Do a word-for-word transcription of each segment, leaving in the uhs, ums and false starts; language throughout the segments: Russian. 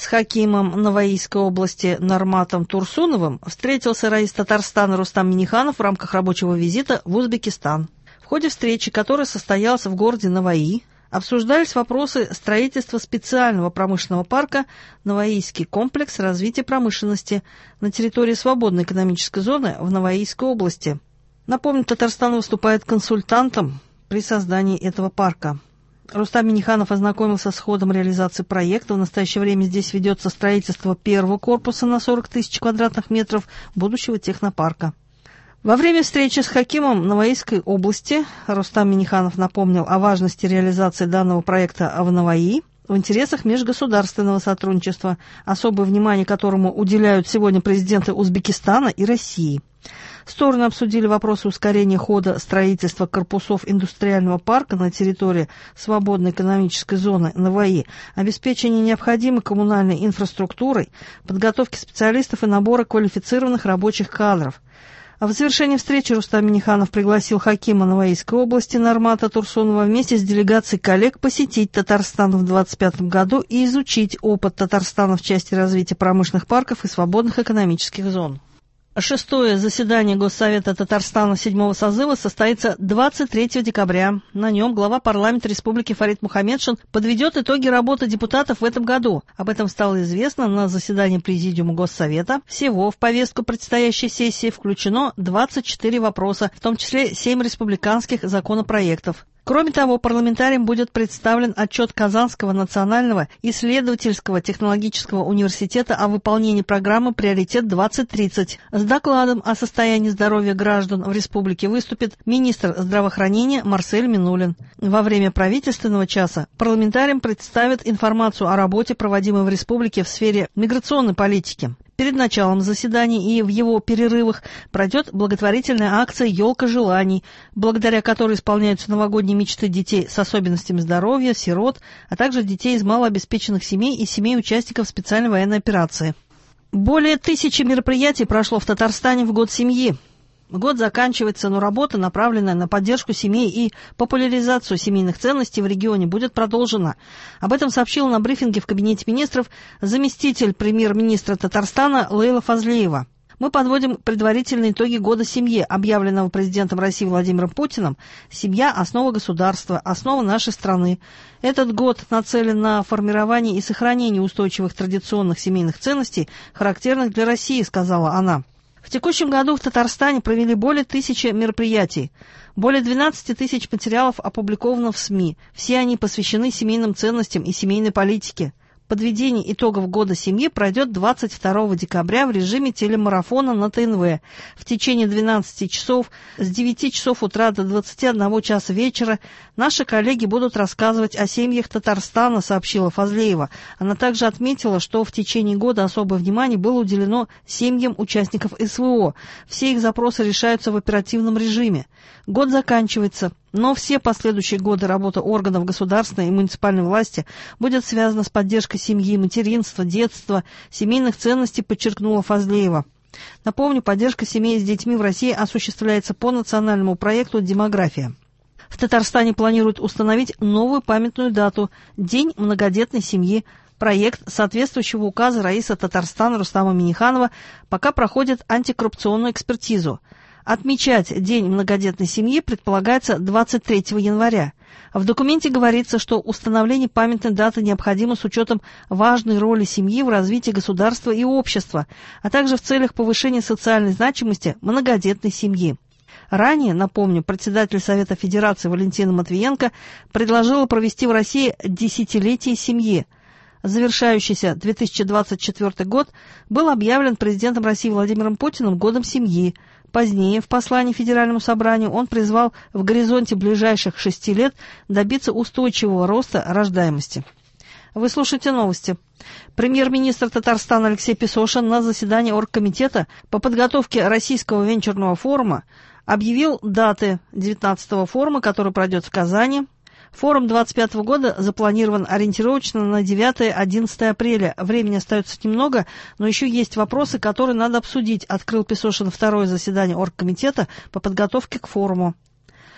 С хакимом Наваийской области Норматом Турсуновым встретился раис Татарстана Рустам Минниханов в рамках рабочего визита в Узбекистан. В ходе встречи, которая состоялась в городе Наваи, обсуждались вопросы строительства специального промышленного парка «Наваийский комплекс развития промышленности» на территории свободной экономической зоны в Наваийской области. Напомню, Татарстан выступает консультантом при создании этого парка. Рустам Минниханов ознакомился с ходом реализации проекта. В настоящее время здесь ведется строительство первого корпуса на сорок тысяч квадратных метров будущего технопарка. Во время встречи с хакимом Наваийской области Рустам Минниханов напомнил о важности реализации данного проекта в Наваи в интересах межгосударственного сотрудничества, особое внимание которому уделяют сегодня президенты Узбекистана и России. Стороны обсудили вопросы ускорения хода строительства корпусов индустриального парка на территории свободной экономической зоны Наваи, обеспечения необходимой коммунальной инфраструктурой, подготовки специалистов и набора квалифицированных рабочих кадров. А в завершении встречи Рустам Минниханов пригласил хакима Наваийской области Нормата Турсунова вместе с делегацией коллег посетить Татарстан в двадцать пятом году и изучить опыт Татарстана в части развития промышленных парков и свободных экономических зон. Шестое заседание Госсовета Татарстана седьмого созыва состоится двадцать третьего декабря. На нем глава парламента Республики Фарид Мухаммедшин подведет итоги работы депутатов в этом году. Об этом стало известно на заседании Президиума Госсовета. Всего в повестку предстоящей сессии включено двадцать четыре вопроса, в том числе семь республиканских законопроектов. Кроме того, парламентариям будет представлен отчет Казанского национального исследовательского технологического университета о выполнении программы «Приоритет-двадцать тридцать». С докладом о состоянии здоровья граждан в республике выступит министр здравоохранения Марсель Минулин. Во время правительственного часа парламентариям представят информацию о работе, проводимой в республике в сфере миграционной политики. Перед началом заседаний и в его перерывах пройдет благотворительная акция «Елка желаний», благодаря которой исполняются новогодние мечты детей с особенностями здоровья, сирот, а также детей из малообеспеченных семей и семей участников специальной военной операции. Более тысячи мероприятий прошло в Татарстане в год семьи. Год заканчивается, но работа, направленная на поддержку семей и популяризацию семейных ценностей в регионе, будет продолжена. Об этом сообщила на брифинге в Кабинете министров заместитель премьер-министра Татарстана Лейла Фазлиева. Мы подводим предварительные итоги года семьи, объявленного президентом России Владимиром Путиным. Семья – основа государства, основа нашей страны. Этот год нацелен на формирование и сохранение устойчивых традиционных семейных ценностей, характерных для России, сказала она. В текущем году в Татарстане провели более тысячи мероприятий. Более двенадцати тысяч материалов опубликовано в СМИ. Все они посвящены семейным ценностям и семейной политике. Подведение итогов года семьи пройдет двадцать второго декабря в режиме телемарафона на ТНВ. В течение двенадцати часов с девяти часов утра до двадцати одного часа вечера наши коллеги будут рассказывать о семьях Татарстана, сообщила Фазлеева. Она также отметила, что в течение года особое внимание было уделено семьям участников СВО. Все их запросы решаются в оперативном режиме. Год заканчивается, но все последующие годы работы органов государственной и муниципальной власти будет связана с поддержкой семьи, материнства, детства, семейных ценностей, подчеркнула Фазлеева. Напомню, поддержка семей с детьми в России осуществляется по национальному проекту «Демография». В Татарстане планируют установить новую памятную дату – День многодетной семьи. Проект соответствующего указа раиса Татарстана Рустама Минниханова пока проходит антикоррупционную экспертизу. Отмечать День многодетной семьи предполагается двадцать третьего января. В документе говорится, что установление памятной даты необходимо с учетом важной роли семьи в развитии государства и общества, а также в целях повышения социальной значимости многодетной семьи. Ранее, напомню, председатель Совета Федерации Валентина Матвиенко предложила провести в России десятилетие семьи. Завершающийся две тысячи двадцать четвёртый год был объявлен президентом России Владимиром Путиным годом семьи. Позднее в послании Федеральному собранию он призвал в горизонте ближайших шести лет добиться устойчивого роста рождаемости. Вы слушаете новости. Премьер-министр Татарстана Алексей Песошин на заседании оргкомитета по подготовке Российского венчурного форума объявил даты девятнадцатого форума, который пройдет в Казани. Форум двадцать пятого года запланирован ориентировочно на девятое-одиннадцатое апреля. Времени остается немного, но еще есть вопросы, которые надо обсудить, открыл Песошин второе заседание оргкомитета по подготовке к форуму.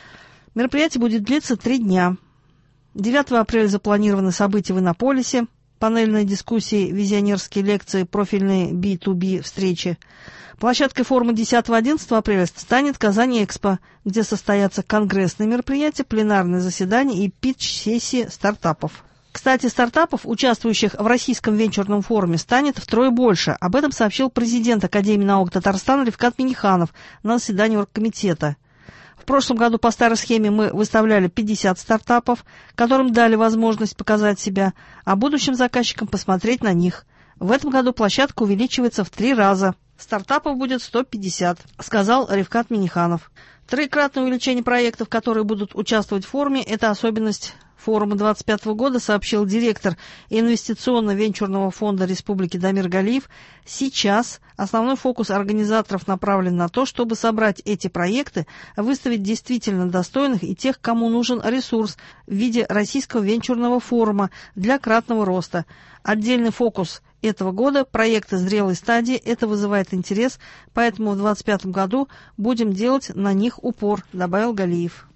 Мероприятие будет длиться три дня. девятого апреля запланированы события в Иннополисе, панельные дискуссии, визионерские лекции, профильные би ту би встречи. Площадкой форума десятого-одиннадцатого апреля станет Казань-Экспо, где состоятся конгрессные мероприятия, пленарные заседания и питч-сессии стартапов. Кстати, стартапов, участвующих в Российском венчурном форуме, станет втрое больше. Об этом сообщил президент Академии наук Татарстана Рифкат Минниханов на заседании оргкомитета. В прошлом году по старой схеме мы выставляли пятьдесят стартапов, которым дали возможность показать себя, а будущим заказчикам посмотреть на них. В этом году площадка увеличивается в три раза. Стартапов будет сто пятьдесят, сказал Рифкат Минниханов. Троекратное увеличение проектов, которые будут участвовать в форуме, это особенность форума двадцать пятого года, сообщил директор инвестиционно-венчурного фонда Республики Дамир Галиев. Сейчас основной фокус организаторов направлен на то, чтобы собрать эти проекты, выставить действительно достойных и тех, кому нужен ресурс в виде Российского венчурного форума для кратного роста. Отдельный фокус этого года – проекты зрелой стадии. Это вызывает интерес, поэтому в двадцать пятом году будем делать на них упор, добавил Галиев.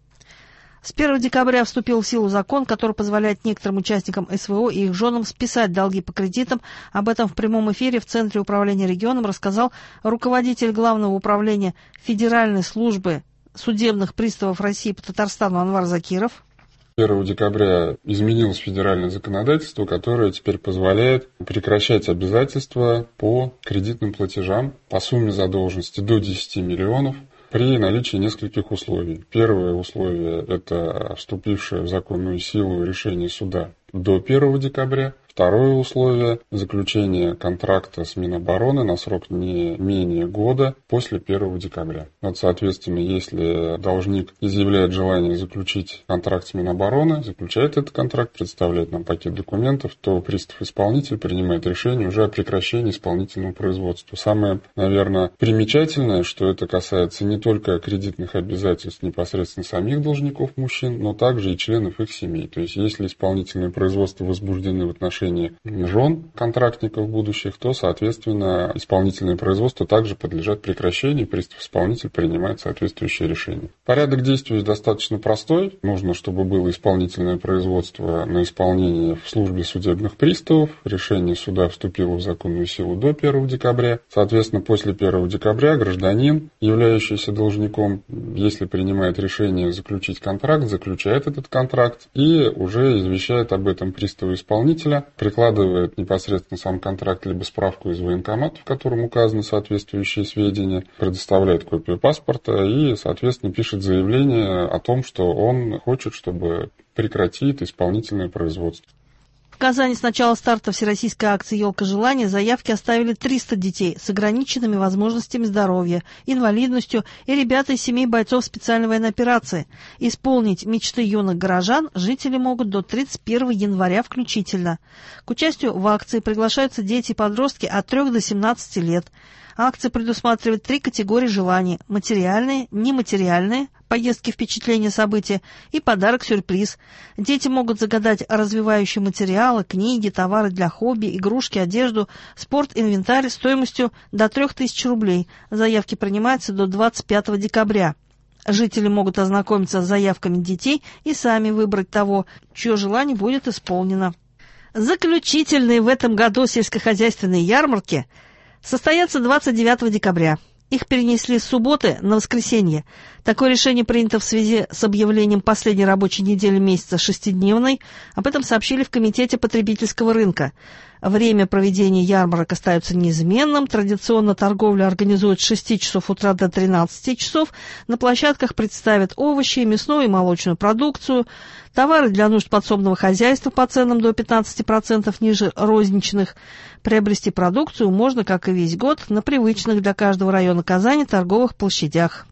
С первого декабря вступил в силу закон, который позволяет некоторым участникам эс вэ о и их женам списать долги по кредитам. Об этом в прямом эфире в Центре управления регионом рассказал руководитель Главного управления Федеральной службы судебных приставов России по Татарстану Анвар Закиров. первого декабря изменилось федеральное законодательство, которое теперь позволяет прекращать обязательства по кредитным платежам по сумме задолженности до десяти миллионов при наличии нескольких условий. Первое условие – это вступившее в законную силу решение суда до первого декабря. Второе условие – заключение контракта с Минобороны на срок не менее года после первого декабря. Вот, соответственно, если должник изъявляет желание заключить контракт с Минобороны, заключает этот контракт, представляет нам пакет документов, то пристав-исполнитель принимает решение уже о прекращении исполнительного производства. Самое, наверное, примечательное, что это касается не только кредитных обязательств непосредственно самих должников мужчин, но также и членов их семей. То есть, если исполнительные производства возбуждены в отношении жен контрактников будущих, то, соответственно, исполнительные производства также подлежат прекращению, и пристав-исполнитель принимает соответствующее решение. Порядок действий достаточно простой. Нужно, чтобы было исполнительное производство на исполнение в службе судебных приставов. Решение суда вступило в законную силу до первого декабря. Соответственно, после первого декабря гражданин, являющийся должником, если принимает решение заключить контракт, заключает этот контракт и уже извещает об этом пристава-исполнителя, прикладывает непосредственно сам контракт либо справку из военкомата, в котором указаны соответствующие сведения, предоставляет копию паспорта и, соответственно, пишет заявление о том, что он хочет, чтобы прекратить исполнительное производство. В Казани с начала старта всероссийской акции «Елка желания» заявки оставили триста детей с ограниченными возможностями здоровья, инвалидностью и ребята из семей бойцов специальной военной операции. Исполнить мечты юных горожан жители могут до тридцать первого января включительно. К участию в акции приглашаются дети и подростки от трёх до семнадцати лет. Акция предусматривает три категории желаний – материальные, нематериальные, поездки, впечатления, события и подарок-сюрприз. Дети могут загадать развивающие материалы, книги, товары для хобби, игрушки, одежду, спорт, инвентарь стоимостью до трёх тысяч рублей. Заявки принимаются до двадцать пятого декабря. Жители могут ознакомиться с заявками детей и сами выбрать того, чье желание будет исполнено. Заключительные в этом году сельскохозяйственные ярмарки состоятся двадцать девятого декабря. Их перенесли с субботы на воскресенье. Такое решение принято в связи с объявлением последней рабочей недели месяца шестидневной. Об этом сообщили в Комитете потребительского рынка. Время проведения ярмарок остается неизменным. Традиционно торговлю организуют с шести часов утра до тринадцати часов. На площадках представят овощи, мясную и молочную продукцию, товары для нужд подсобного хозяйства по ценам до пятнадцати процентов ниже розничных. Приобрести продукцию можно, как и весь год, на привычных для каждого района Казани торговых площадях.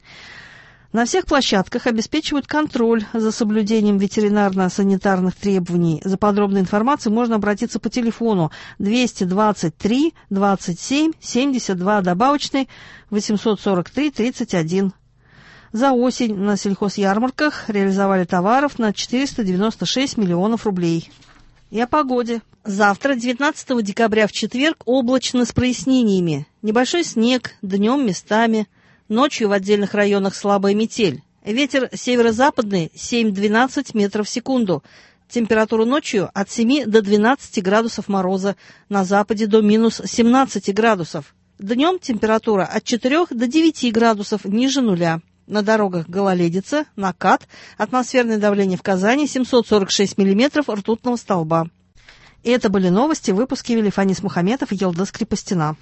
На всех площадках обеспечивают контроль за соблюдением ветеринарно-санитарных требований. За подробной информацией можно обратиться по телефону двести двадцать три двадцать семь семьдесят два добавочный восемьсот сорок три тридцать один. За осень на сельхозярмарках реализовали товаров на четыреста девяносто шесть миллионов рублей. И о погоде. Завтра, девятнадцатого декабря, в четверг, облачно с прояснениями. Небольшой снег, днем местами. Ночью в отдельных районах слабая метель. Ветер северо-западный семь-двенадцать метров в секунду. Температура ночью от семи до двенадцати градусов мороза, на западе до минус семнадцати градусов. Днем температура от четырёх до девяти градусов ниже нуля. На дорогах гололедица, накат, атмосферное давление в Казани семьсот сорок шесть миллиметров ртутного столба. И это были новости в выпуске вели Фанис Мухаметов и Елдос Крепостина.